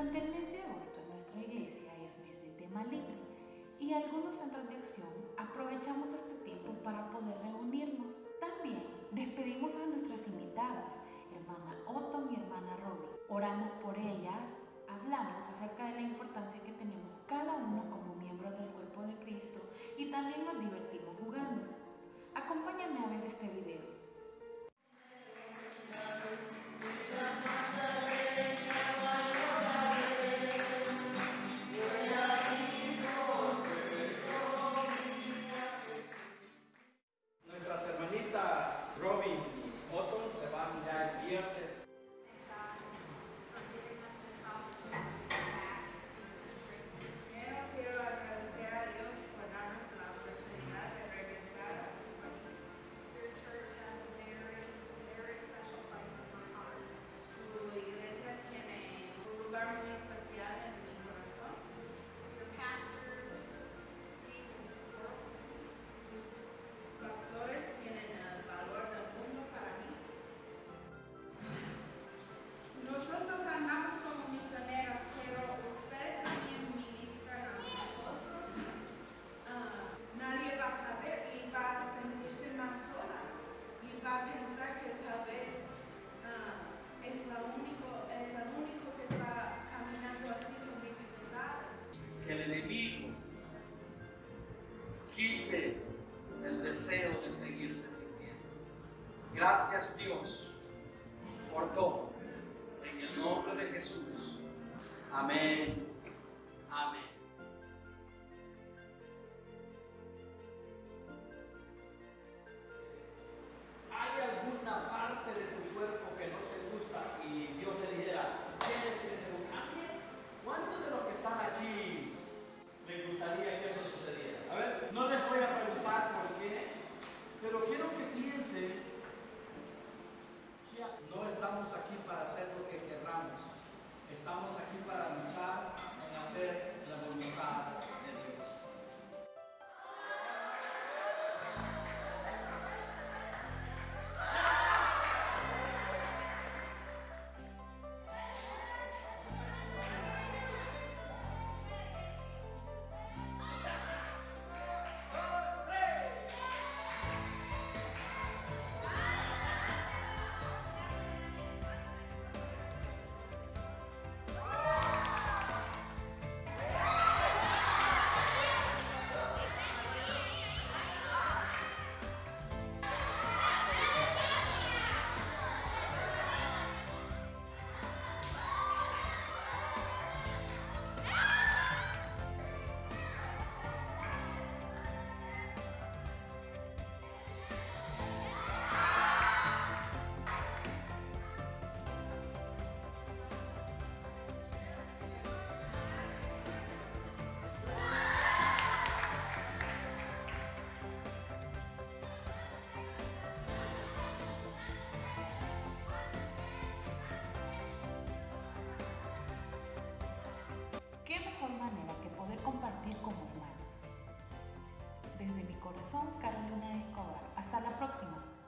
Durante el mes de agosto en nuestra iglesia es mes de tema libre y algunos centros de acción aprovechamos este tiempo para poder reunirnos. También despedimos a nuestras invitadas, hermana Otton y hermana Robin. Oramos por ellas, hablamos acerca de la importancia que tenemos cada uno como miembros del cuerpo de Cristo y también nos divertimos jugando. Acompáñame a ver este video. Nuestras hermanitas Robin y Otton se van ya el viernes. Quiero agradecer a Dios por darnos la oportunidad de regresar a su país. Your church has a very special place in my heart. Su iglesia tiene un lugar muy especial en mi corazón. Your pastors mean the world to me. Sus pastores tienen el valor del mundo para mí. Nosotros andamos como misioneros, pero ustedes también ministran a nosotros. Nadie va a saber y va a sentirse más sola y va a pensar que tal vez es el único que está caminando así con dificultades. Que el enemigo quite el deseo de seguirte sirviendo. Gracias, Dios, por todo. En el nombre de Jesús. Amén. Amén. ¿Hay alguna parte de tu cuerpo que no te gusta y Dios le dijera, ¿quieres que te lo cambie? ¿Cuántos de los que están aquí les gustaría que eso sucediera? A ver, no les voy a preguntar por qué, pero quiero que piensen que no estamos aquí para hacer lo que querramos. Estamos aquí para luchar en hacer la voluntad de Dios. ¿Qué mejor manera que poder compartir como hermanos? Desde mi corazón, Carolina Escobar. Hasta la próxima.